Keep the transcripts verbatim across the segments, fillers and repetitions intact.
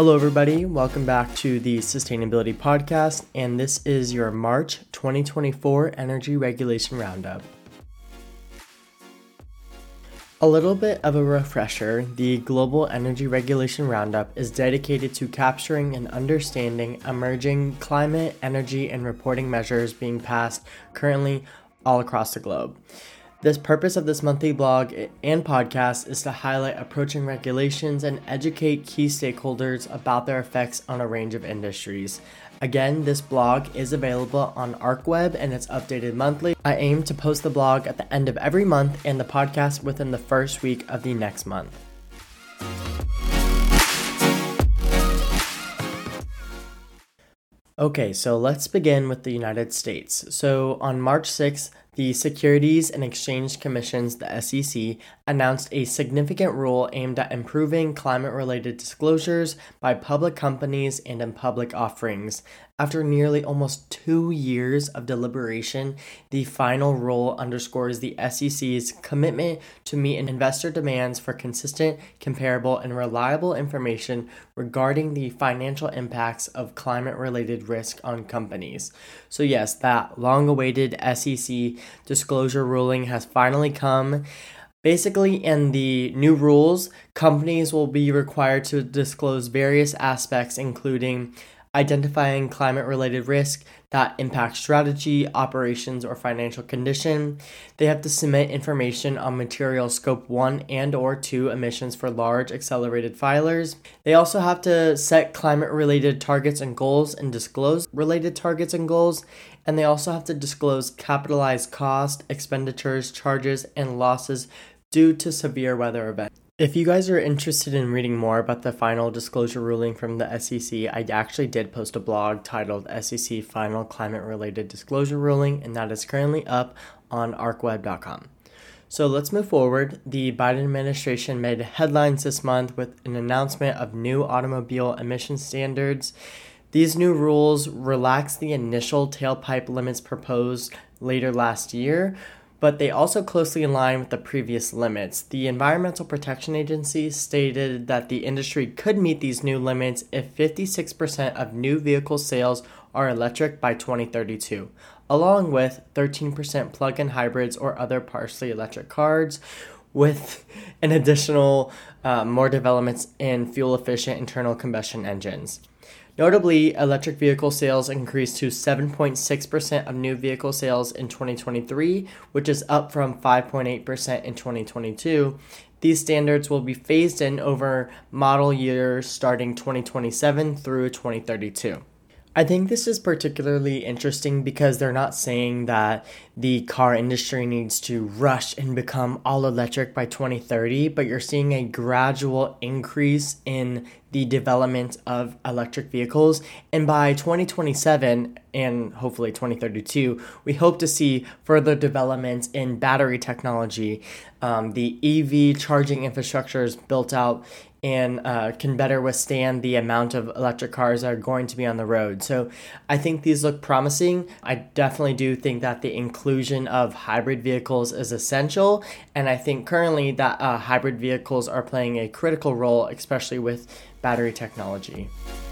Hello, everybody. Welcome back to the Sustainability Podcast, and this is your March twenty twenty-four Energy Regulation Roundup. A little bit of a refresher, the Global Energy Regulation Roundup is dedicated to capturing and understanding emerging climate, energy, and reporting measures being passed currently all across the globe. The purpose of this monthly blog and podcast is to highlight approaching regulations and educate key stakeholders about their effects on a range of industries. Again, this blog is available on ArcWeb and it's updated monthly. I aim to post the blog at the end of every month and the podcast within the first week of the next month. Okay, so let's begin with the United States. So on March sixth, the Securities and Exchange Commission, the S E C, announced a significant rule aimed at improving climate-related disclosures by public companies and in public offerings. After nearly almost two years of deliberation, the final rule underscores the S E C's commitment to meet investor demands for consistent, comparable, and reliable information regarding the financial impacts of climate-related risk on companies. So yes, that long-awaited S E C disclosure ruling has finally come. Basically, in the new rules, companies will be required to disclose various aspects, including identifying climate-related risk that impacts strategy, operations, or financial condition. They have to submit information on material scope one and or two emissions for large accelerated filers. They also have to set climate-related targets and goals and disclose related targets and goals. And they also have to disclose capitalized cost, expenditures, charges, and losses due to severe weather events. If you guys are interested in reading more about the final disclosure ruling from the S E C, I actually did post a blog titled S E C Final Climate Related Disclosure Ruling, and that is currently up on arc web dot com. So let's move forward. The Biden administration made headlines this month with an announcement of new automobile emission standards. These new rules relax the initial tailpipe limits proposed later last year, but they also closely align with the previous limits. The Environmental Protection Agency stated that the industry could meet these new limits if fifty-six percent of new vehicle sales are electric by twenty thirty-two, along with thirteen percent plug-in hybrids or other partially electric cars, with an additional uh, more developments in fuel-efficient internal combustion engines. Notably, electric vehicle sales increased to seven point six percent of new vehicle sales in twenty twenty-three, which is up from five point eight percent in twenty twenty-two. These standards will be phased in over model years starting twenty twenty-seven through twenty thirty-two. I think this is particularly interesting because they're not saying that the car industry needs to rush and become all electric by twenty thirty, but you're seeing a gradual increase in the development of electric vehicles. And by twenty twenty-seven and hopefully twenty thirty-two, we hope to see further developments in battery technology. Um, the E V charging infrastructure is built out and uh, can better withstand the amount of electric cars that are going to be on the road. So I think these look promising. I definitely do think that the inclusion of hybrid vehicles is essential, and I think currently that uh, hybrid vehicles are playing a critical role, especially with battery technology.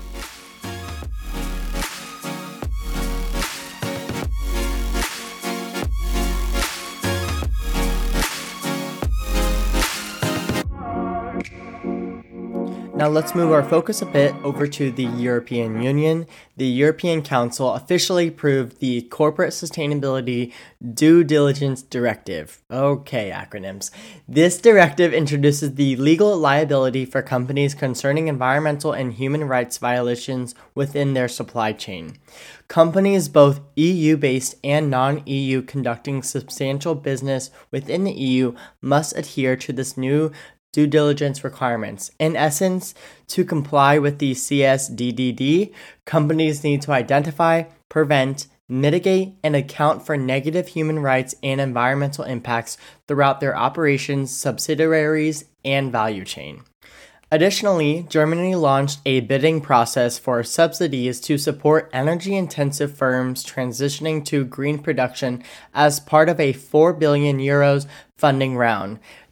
Now let's move our focus a bit over to the European Union. The European Council officially approved the Corporate Sustainability Due Diligence Directive. Okay, acronyms. This directive introduces the legal liability for companies concerning environmental and human rights violations within their supply chain. Companies, both E U-based and non-E U, conducting substantial business within the E U must adhere to this new due diligence requirements. In essence, to comply with the C S D D D, companies need to identify, prevent, mitigate, and account for negative human rights and environmental impacts throughout their operations, subsidiaries, and value chain. Additionally, Germany launched a bidding process for subsidies to support energy-intensive firms transitioning to green production as part of a four billion euros funding round.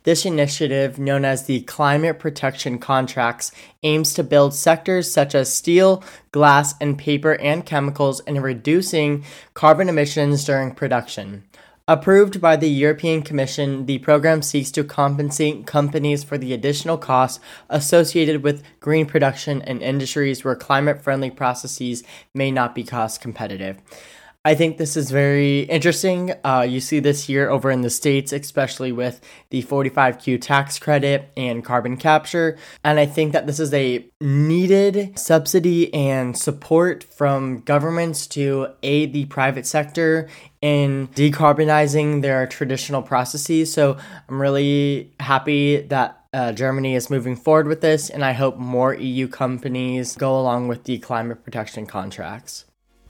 This initiative, known as the Climate Protection Contracts, aims to build sectors such as steel, glass, and paper and chemicals in reducing carbon emissions during production. Approved by the European Commission, the program seeks to compensate companies for the additional costs associated with green production in industries where climate-friendly processes may not be cost competitive. I think this is very interesting. Uh, you see this here over in the States, especially with the forty-five Q tax credit and carbon capture. And I think that this is a needed subsidy and support from governments to aid the private sector in decarbonizing their traditional processes. So I'm really happy that uh, Germany is moving forward with this, and I hope more E U companies go along with the climate protection contracts.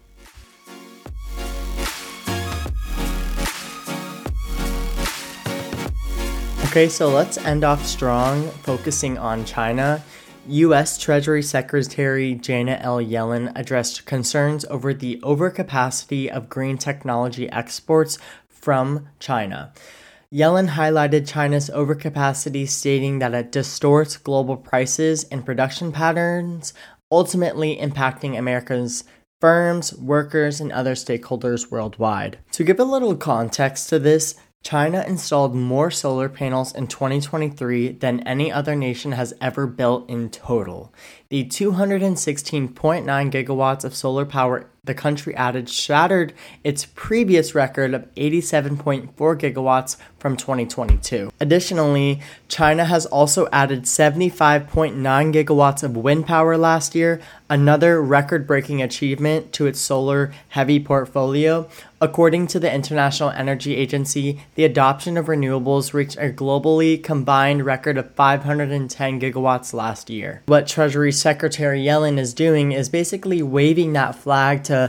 Okay, so let's end off strong, focusing on China. U S Treasury Secretary Janet L. Yellen addressed concerns over the overcapacity of green technology exports from China. Yellen highlighted China's overcapacity, stating that it distorts global prices and production patterns, ultimately impacting America's firms, workers, and other stakeholders worldwide. To give a little context to this, China installed more solar panels in twenty twenty-three than any other nation has ever built in total. The two hundred sixteen point nine gigawatts of solar power the country added shattered its previous record of eighty-seven point four gigawatts from twenty twenty-two. Additionally, China has also added seventy-five point nine gigawatts of wind power last year, another record-breaking achievement to its solar-heavy portfolio. According to the International Energy Agency, the adoption of renewables reached a globally combined record of five hundred ten gigawatts last year. What Treasury Secretary Yellen is doing is basically waving that flag to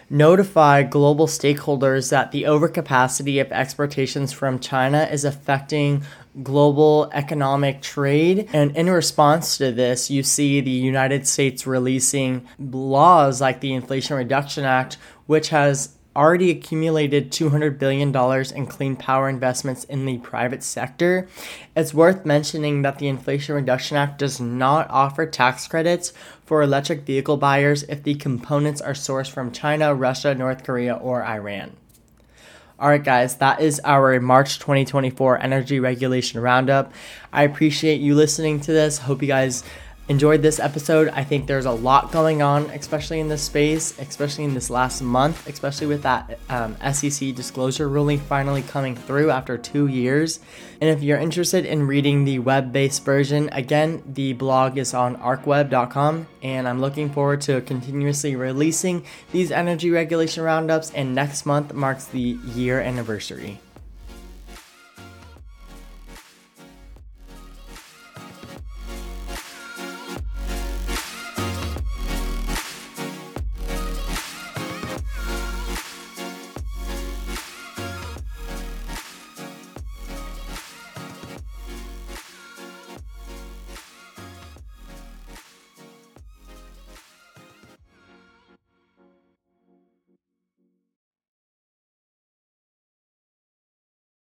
notify global stakeholders that the overcapacity of exportations from China is affecting global economic trade. And in response to this, you see the United States releasing laws like the Inflation Reduction Act, which has already accumulated two hundred billion dollars in clean power investments in the private sector. It's worth mentioning that the Inflation Reduction Act does not offer tax credits for electric vehicle buyers if the components are sourced from China, Russia, North Korea, or Iran. Alright guys, that is our March twenty twenty-four Energy Regulation Roundup. I appreciate you listening to this. Hope you guys enjoyed this episode. I think there's a lot going on, especially in this space, especially in this last month, especially with that um, S E C disclosure ruling finally coming through after two years. And if you're interested in reading the web-based version, again, the blog is on arc web dot com, and I'm looking forward to continuously releasing these energy regulation roundups, and next month marks the year anniversary.